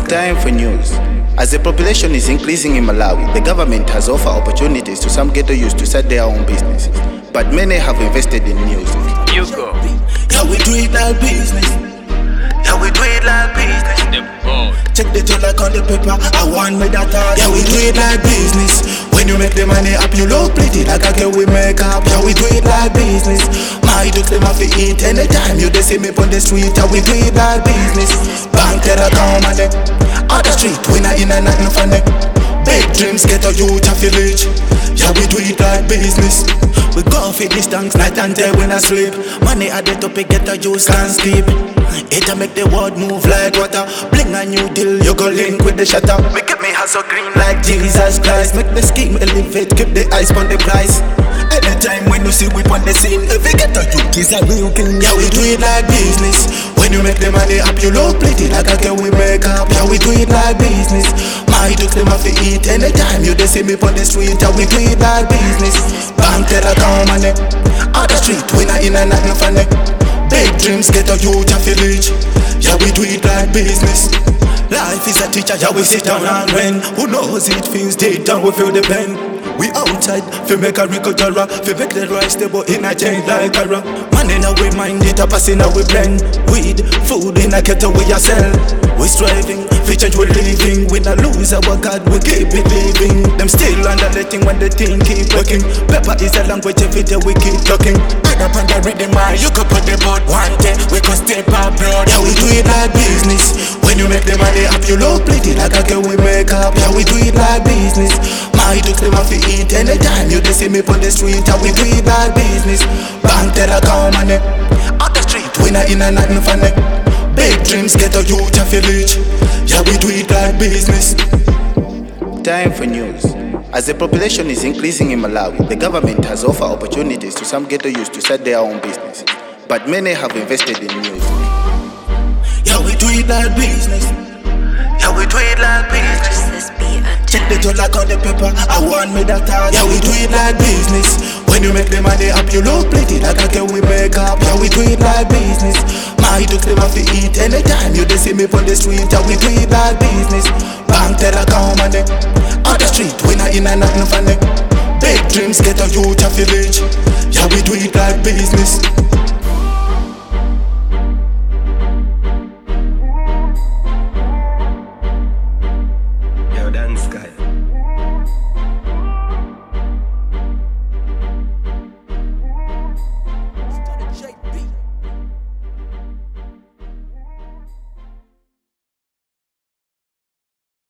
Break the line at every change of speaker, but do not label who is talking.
Time for news. As the population is increasing in Malawi, the government has offered opportunities to some ghetto youths to start their own businesses. But many have invested in music.
You go.
Yeah, we do it like business. Yeah, we do it like business.
The board.
Check the dollar on the paper, I want me that. Yeah, we do it like business. When you make the money up, you look pretty like a girl we make up. Yeah, we do it like business. My ducks them have to eat anytime you they see me on the street. Yeah, we do it like business. Bank that come on the other street, we not in a nothing funny. Big dreams get a youth a village. Yeah, we do it like business. We go for these tanks night and day when I sleep. Money at the top, it get a youth can't sleep. It a make the world move like water. Bling a new deal, you go link with the shutter. Make me hustle green like Jesus Christ. Make the scheme elevate, keep the eyes on the price. Anytime when you see we on the scene, if you get a youth is a real king. Yeah, we do it like business. When you make the money up, you look pretty like a girl we make up. Yeah, we do it like business. My ducks them have to eat anytime you they see me on the street. Yeah, we do it like business. Bank tell a come on it. Other street, we not in a nothing funny. Big dreams get a youth a village. Yeah, we do it like business. Life is a teacher, yeah, we sit down and when. Who knows it feels deep down, we feel the pain. We outside, fi make a record jara, fi make the rice stable in a chain like a rock. Man in a we mind it, a pass in a we blend. Weed, food in a kettle we a sell. We striving, fi change we living. We not lose our God, we keep it living. Them still underletting when the thing keep working. Pepper is a language every day we keep talking. Add up on the rhythm, man, you could put the board one day. We could step our blood, yeah, we do it like business. When you make the money up, you look pretty like a girl we make up. Yeah, we do it like business. My ducks them have to eat anytime you they see me on the street. Yeah, we do it like business. Bank tell a come on it. On the street, we not in a nothing funny. Big dreams get a youth a village. Yeah, we do it like business.
Time for news. As the population is increasing in Malawi, the government has offered opportunities to some ghetto youths to start their own businesses. But many have invested in music.
Yeah, we do it like business. Yeah, we do it like business. Check the dollar on the paper, I want me that. Yeah, we do it like business. When you make the money up, you look pretty like a girl we make up. Yeah, we do it like business. My ducks them have to eat anytime you they see me on the street. Yeah, we do it like business. Bank tell a come on it. On the street, we not in a nothing funny. Big dreams get a youth a village. Yeah, we do it like business.